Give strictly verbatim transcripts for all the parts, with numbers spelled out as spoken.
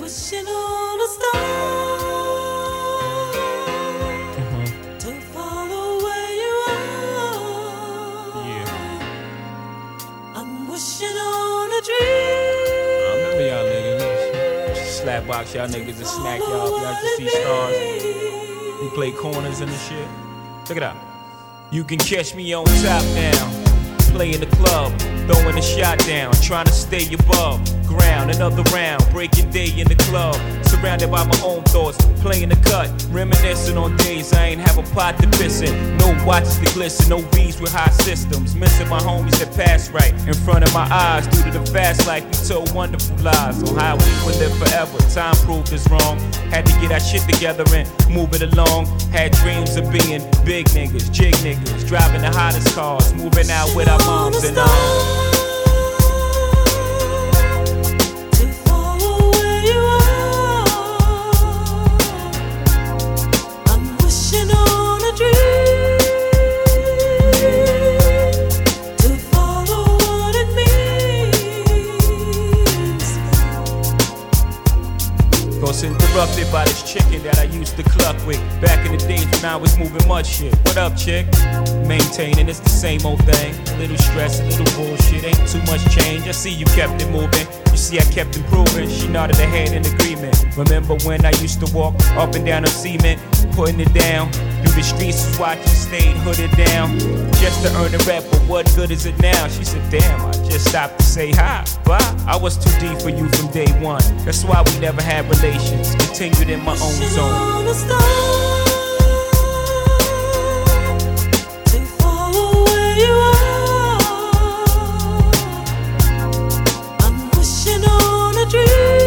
wishing on a star uh-huh. to follow where you are. Yeah. I'm wishing on a dream. I remember y'all niggas. Slap box y'all niggas and smack y'all if y'all just see stars. We play corners and the shit. Check it out. You can catch me on top now. Play in the club, throwing a shot down, trying to stay above ground. Another round, breaking day in the club, surrounded by my own thoughts, playing the cut, reminiscing on days I ain't have a pot to piss in. No watches to glisten, no beats with high systems, missing my homies that passed right in front of my eyes. Due to the fast life, we told wonderful lies on how we would live forever. Time proved us wrong. Had to get our shit together and move it along. Had dreams of being big niggas, jig niggas, driving the hottest cars, moving out with our moms and all. Was interrupted by this chicken that I used to cluck with back in the days when I was moving much shit. What up, chick? Maintaining, it's the same old thing. A little stress, a little bullshit, ain't too much change. I see you kept it moving, you see I kept improving. She nodded her head in agreement. Remember when I used to walk up and down the cement, putting it down through the streets, was watching, stayed hooded down just to earn a rep, but what good is it now? She said, damn, I just stopped to say hi, bye. I was too deep for you from day one. That's why we never had relations, continued in my own zone. To follow where you are. I'm wishing on a dream.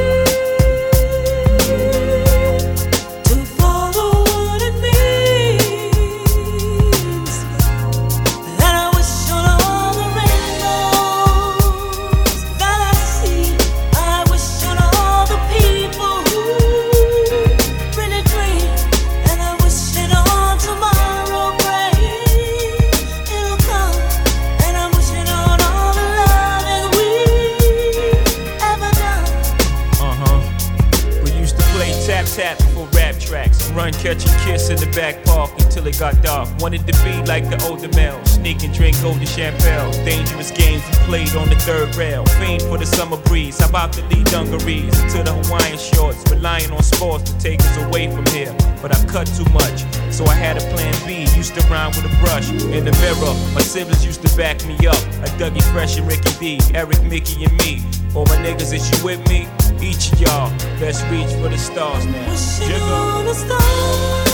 Tap for rap tracks, run, catch and kiss in the back park until it got dark. Wanted to be like the older male, sneak and drink golden champagne. Dangerous games we played on the third rail. Fiend for the summer breeze, how about the lead dungarees to the Hawaiian shorts, relying on sports to take us away from here. But I cut too much, so I had a plan B. Used to rhyme with a brush in the mirror. My siblings used to back me up, like Dougie Fresh and Ricky D, Eric, Mickey, and me. All my niggas, is you with me? Each of y'all, let's reach for the stars now. Wishing on a star.